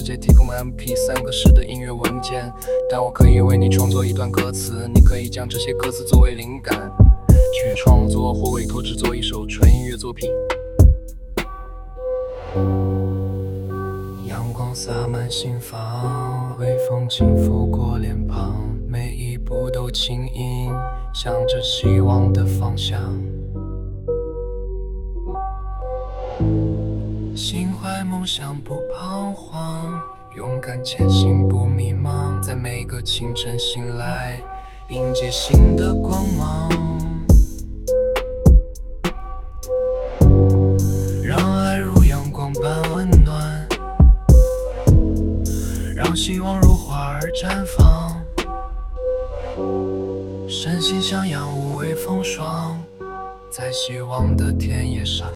世界提供了 MP3 格式的音乐文件，但我可以为你创作一段歌词，你可以将这些歌词作为灵感，去创作或委托制作一首纯音乐作品。阳光洒满心房，微风轻拂过脸庞，每一步都轻盈，向着希望的方向。心怀梦想不彷徨，勇敢前行不迷茫，在每个清晨醒来，迎接新的光芒。让爱如阳光般温暖，让希望如花儿绽放，身心向阳，无畏风霜，在希望的田野上。